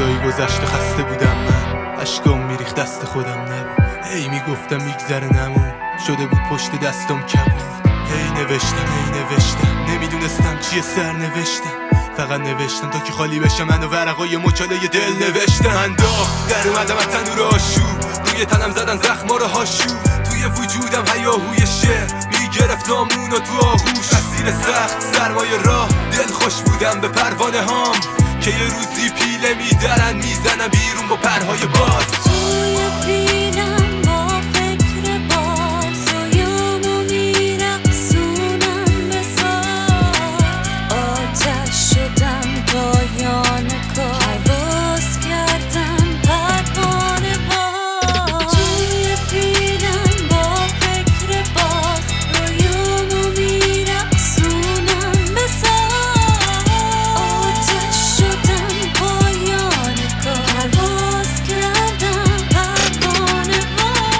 روزایی گذشته خسته بودم من، اشکام میریخت دست خودم نبود. هی میگفتم میگذره نمون، شده بود پشت دستم کبود. هی نوشتم نمیدونستم چیه سرنوشتم، فقط نوشتم تا که خالی بشم من و ورقای مچاله دل نوشتم. من در اومدم از تنور آشوب، روی تنم زدن زخما رو هاشو، توی وجودم هیاهوی شعر میگرفت دامون و تو آغوش. مسیر سخت سرمایه راه دل خوش بودم به پروانه هام، که یه روزی پیله میدرن میزنم بیرون با پرهای باز. توی پیلم با فکر باز رویامو میرقصونم به ساز. آتش شدم پایان کار، پرواز کردم پروانه باز. توی پیلم با فکر باز رویامو میرقصونم به ساز. آتش شدم پایان کار، پرواز کردم پروانه باز.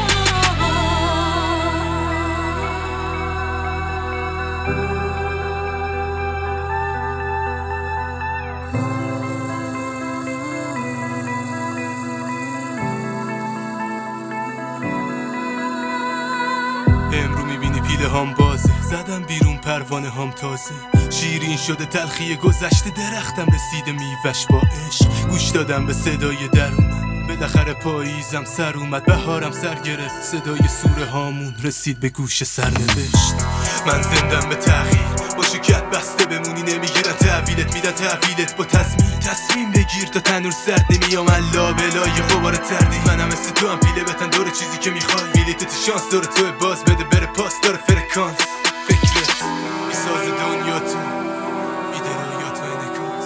امرو میبینی پیله هام بازه، زدم بیرون پروانه هام تازه. شیرین شده تلخی گذشته، درختم رسیده میوش با عشق. گوش دادم به صدای درونم، بالاخره پاییزم سر اومد. بهارم سر گرفت، صدای سوره هامون رسید به گوش سرنوشت. من زندم به تغییر، با شکت بسته بمونی نمیگیرن تحویلت، میدن تحویلت با تصمیم بگیر تا تنور سرد نمیامن لابلای غبار تردی. منم مثل تو هم پیله بتن دور چیزی که میخوای، بلیتت شانس داره تو باز بده بره پاس داره فرکانس. فکرت میساز دنیا تو بیدریا تو انکاس،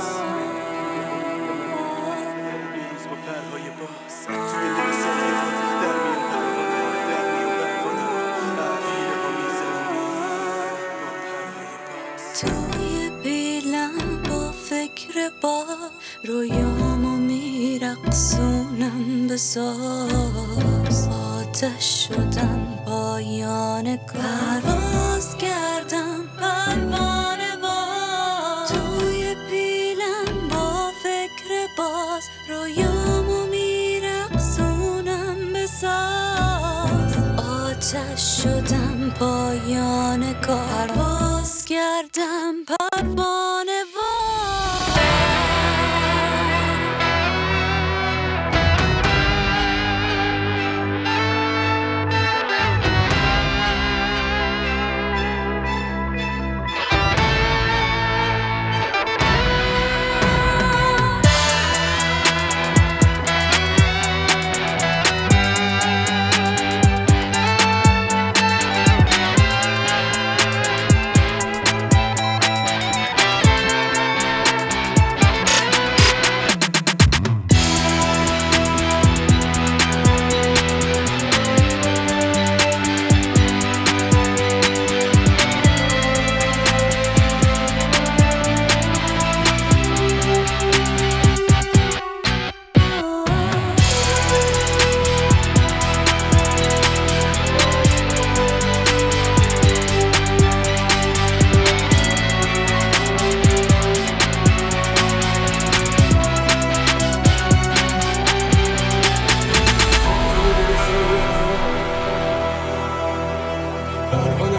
بیز با پرهای باز توی دل سایه در میان پروانه پیله ها میزنم با پرهای باز. توی پیلم با فکر با رویامو میرقصونم به ساز. آتش شدم پایان کار، پرواز کردم پروانه باز. توی پیلم با فکر باز رویامو میرقصونم به ساز. آتش شدم پایان کار، پرواز کردم پروانه باز. پروانه